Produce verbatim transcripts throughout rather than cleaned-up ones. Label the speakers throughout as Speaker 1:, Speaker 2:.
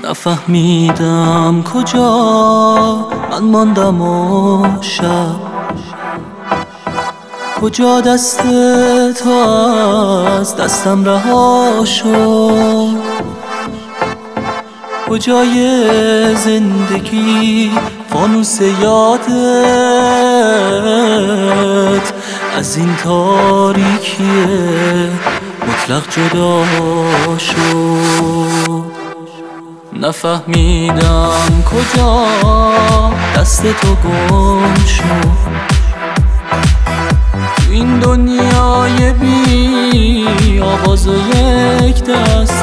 Speaker 1: نفهمیدم کجا من ماندم و شب کجا دست تو از دستم رها شد، کجای زندگی فانوس یادت از این تاریکی مطلق جدا شد. نفهمیدم کجا دست تو گم شد، تو این دنیای بی آواز و یک دست.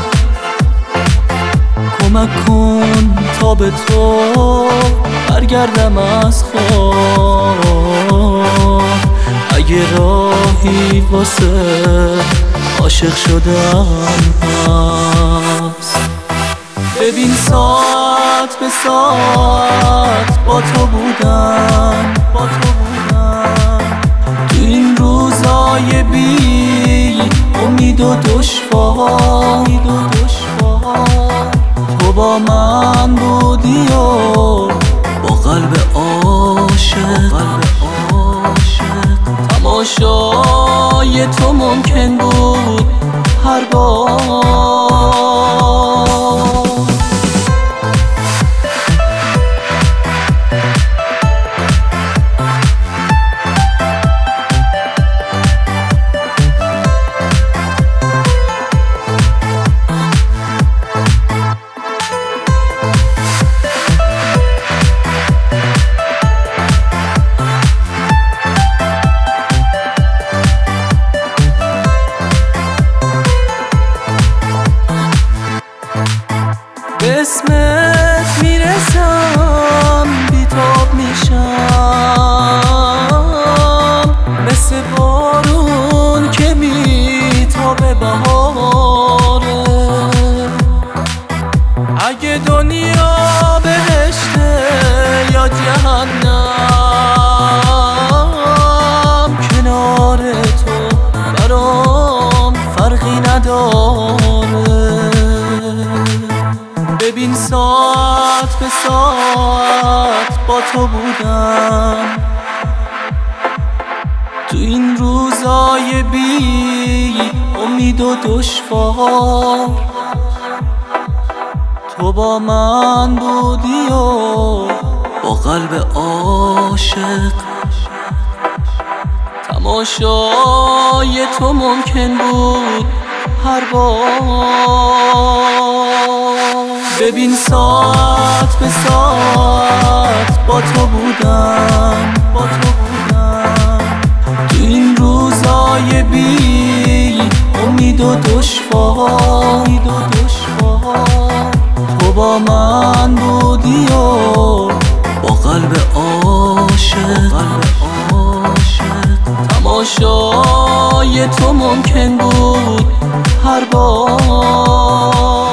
Speaker 1: کمک کن تا به تو برگردم از خواب، اگه راهی واسه عاشق شدم هست. ببین ساعت به ساعت با تو بودم، با تو بودم تو این روزای بی امید و دشوار. تو با من بودی و با قلب عاشق، تماشای تو ممکن بود هر بار. به اسمت میرسم بیتاب میشم، مثل بارون که میتابه بهاره. اگه دنیا بهشته یا جهنم، کنار تو برام فرقی نداره. ببین ساعت به ساعت با تو بودم، تو این روزای بی امید و دشوار. تو با من بودی و با قلب عاشق، تماشای تو ممکن بود هر بار. ببین ساعت به ساعت با تو بودم، با تو بودم تو این روزای بی امید و دشوار. تو با من بودی و با قلب عاشق، تماشای تو ممکن بود هر بار.